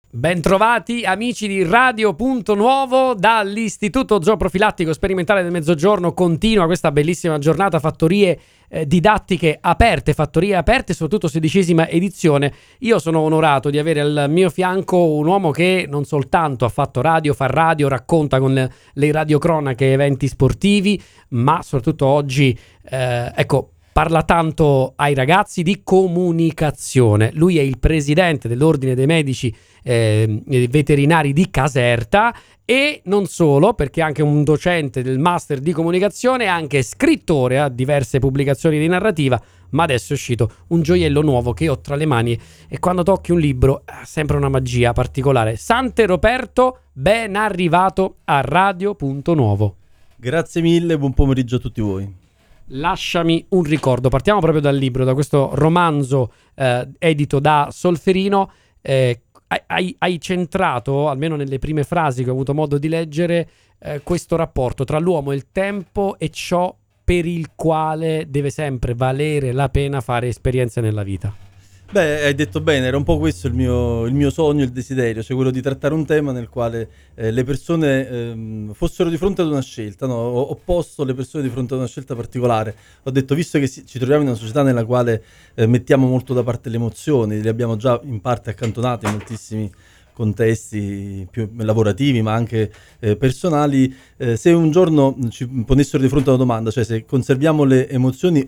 Bentrovati amici di Radio Punto Nuovo dall'Istituto Zooprofilattico Sperimentale del Mezzogiorno. Continua questa bellissima giornata, fattorie didattiche aperte, soprattutto 16ª edizione. Io sono onorato di avere al mio fianco un uomo che non soltanto ha fatto radio, fa radio, racconta con le radiocronache eventi sportivi, ma soprattutto oggi, parla tanto ai ragazzi di comunicazione. Lui è il presidente dell'Ordine dei Medici Veterinari di Caserta e non solo, perché è anche un docente del Master di Comunicazione, è anche scrittore, ha diverse pubblicazioni di narrativa, ma adesso è uscito un gioiello nuovo che ho tra le mani e quando tocchi un libro è sempre una magia particolare. Sante Roberto, ben arrivato a Radio Punto Nuovo. Grazie mille, buon pomeriggio a tutti voi. Lasciami un ricordo, partiamo proprio dal libro, da questo romanzo edito da Solferino. Hai centrato, almeno nelle prime frasi che ho avuto modo di leggere, questo rapporto tra l'uomo e il tempo e ciò per il quale deve sempre valere la pena fare esperienze nella vita. Beh, hai detto bene, era un po' questo il mio sogno, il desiderio, cioè quello di trattare un tema nel quale le persone fossero di fronte ad una scelta, no? Ho posto le persone di fronte ad una scelta particolare. Ho detto, visto che ci troviamo in una società nella quale mettiamo molto da parte le emozioni, le abbiamo già in parte accantonate in moltissimi contesti più lavorativi ma anche personali, se un giorno ci ponessero di fronte a una domanda, cioè se conserviamo le emozioni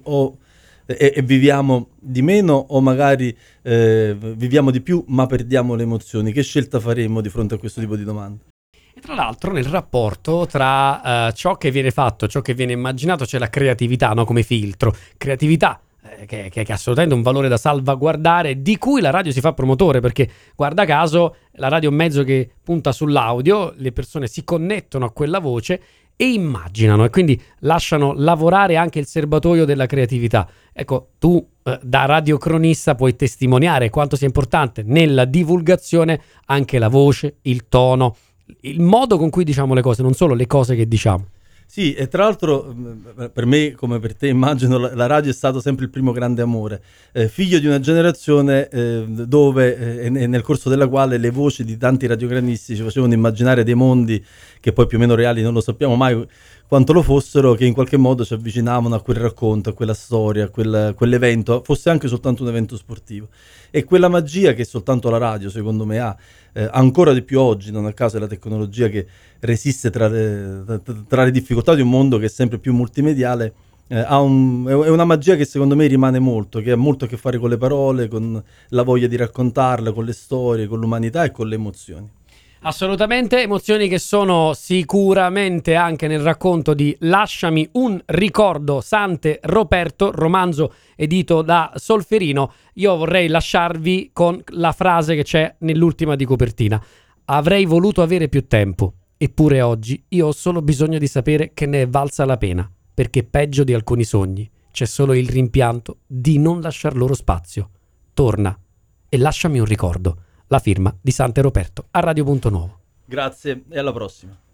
e viviamo di meno o magari viviamo di più ma perdiamo le emozioni, che scelta faremmo di fronte a questo tipo di domande? E tra l'altro nel rapporto tra ciò che viene fatto, ciò che viene immaginato, c'è la creatività, no? Come filtro, creatività che è assolutamente un valore da salvaguardare, di cui la radio si fa promotore, perché guarda caso la radio è un mezzo che punta sull'audio, le persone si connettono a quella voce e immaginano e quindi lasciano lavorare anche il serbatoio della creatività. Ecco, tu da radiocronista puoi testimoniare quanto sia importante nella divulgazione anche la voce, il tono, il modo con cui diciamo le cose, non solo le cose che diciamo. Sì, e tra l'altro per me, come per te, immagino la radio è stato sempre il primo grande amore, figlio di una generazione dove nel corso della quale le voci di tanti radiocronisti ci facevano immaginare dei mondi che poi più o meno reali non lo sappiamo mai quanto lo fossero, che in qualche modo ci avvicinavano a quel racconto, a quella storia, a quell'evento, fosse anche soltanto un evento sportivo. E quella magia che soltanto la radio, secondo me, ha, ancora di più oggi, non a caso è la tecnologia che resiste tra le difficoltà di un mondo che è sempre più multimediale, è una magia che secondo me rimane molto, che ha molto a che fare con le parole, con la voglia di raccontarle, con le storie, con l'umanità e con le emozioni. Assolutamente, emozioni che sono sicuramente anche nel racconto di Lasciami un ricordo, Sante Roberto, romanzo edito da Solferino. Io vorrei lasciarvi con la frase che c'è nell'ultima di copertina. Avrei voluto avere più tempo, eppure oggi io ho solo bisogno di sapere che ne è valsa la pena, perché peggio di alcuni sogni c'è solo il rimpianto di non lasciar loro spazio. Torna e lasciami un ricordo. La firma di Sante Roberto a Radio Punto Nuovo. Grazie e alla prossima.